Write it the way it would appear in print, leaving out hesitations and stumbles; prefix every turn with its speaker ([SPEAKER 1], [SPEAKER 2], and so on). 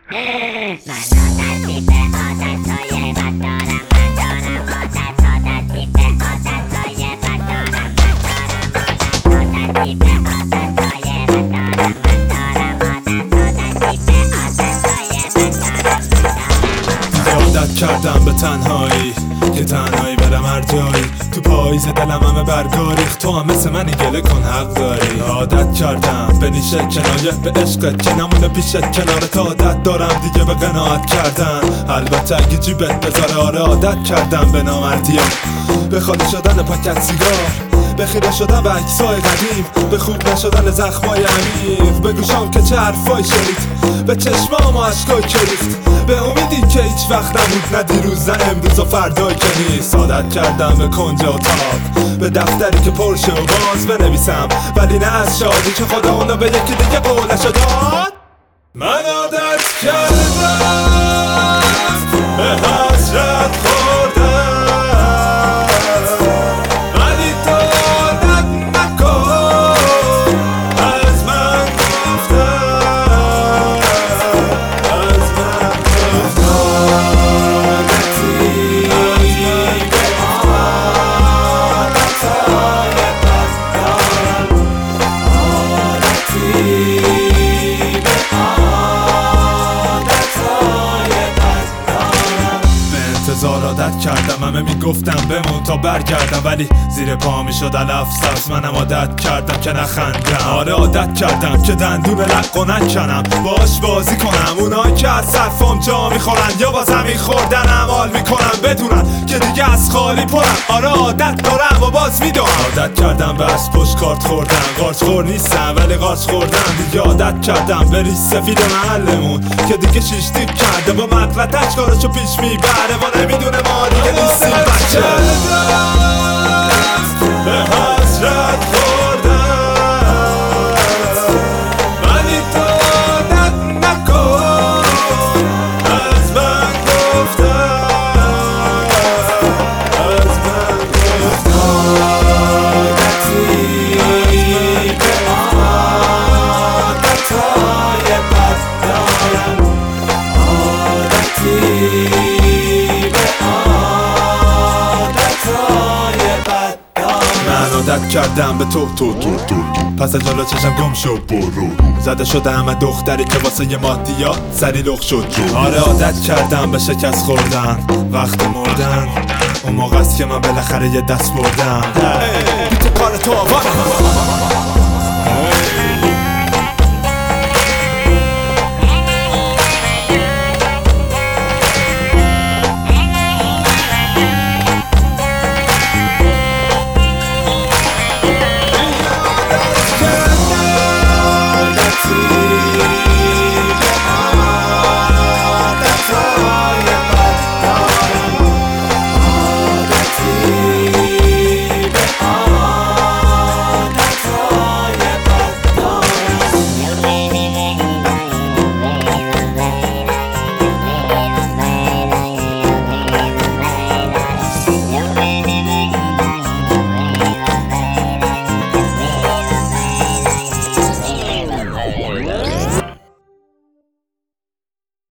[SPEAKER 1] عادت کردم به تنهایی که تنهایی برم هر جایی. تو پاییز دلم همه برگا ریخت، تو هم مثل منی گله کن حق داری. عادت کردم به نیشه کنایه به عشقت که نمونه پیشت کنارت. عادت دارم دیگه به قناعت کردن، البته اگه جیبت بذاره. آره عادت کردم به نامردیه، به خالی شدن پاکت سیگار، به خیره شدن به عکسای قدیم، به خوب نشدن زخمای عمیق، به گوشام که چه حرفای شنید، به چشمام و عشقای که ریخت، به امیدی که هیچ وقت نبود، نه دیروز نه امروز و فردایی که نیست. عادت کردم به کنج اتاق، به دفتری که پرشه و باز بنویسم، ولی نه از شادی که خدا اونو به یکی دیگه قولشو داد. من عادت کردم به حسرت خوردم، ولی تو عادت نکن از من گفتم، از من گفتم. عادتی به عادتهای بد دارم، عادتی به عادتهای بد دارم. به انتظار عادت کردم، همه میگفتم بمون تا برگردم، ولی زیر پا میشد علف سبز. منم عادت کردم که نخندم. آره عادت کردم که دندون لقو نکنم، باش بازی کنم. اونایی که از صرفام جا میخورن یا با زمین خوردنم حال میکنم، بدونن که دیگه از خالی پرم. آره عادت دارم و باز میدونم. عادت کردم به از پشت کارت خوردم، قارچ خور نیستم ولی قارچ خوردم. دیگه عادت کردم به ریش سفید محلمون که دیگه شیش دیگ کرده، با مغلطش کارشو پیش میبره و نمیدونه ما دیگه نیستیم بچه. به حسرت خوردم، ولی تو عادت نکن از من گفتم، از من گفتم. عادتی به عادتهای بد دارم، عادتی به عادتهای بد دارم. من عادت کردم به تو پس از جلو چشم گم شو برو، زده شده همه دختری که واسه مادیا سری لخ شد جو. آره عادت کردم به شکست خوردن وقت مردن، اون موقع است که من بالاخره یه دست بردم. بیت کار تو آوارم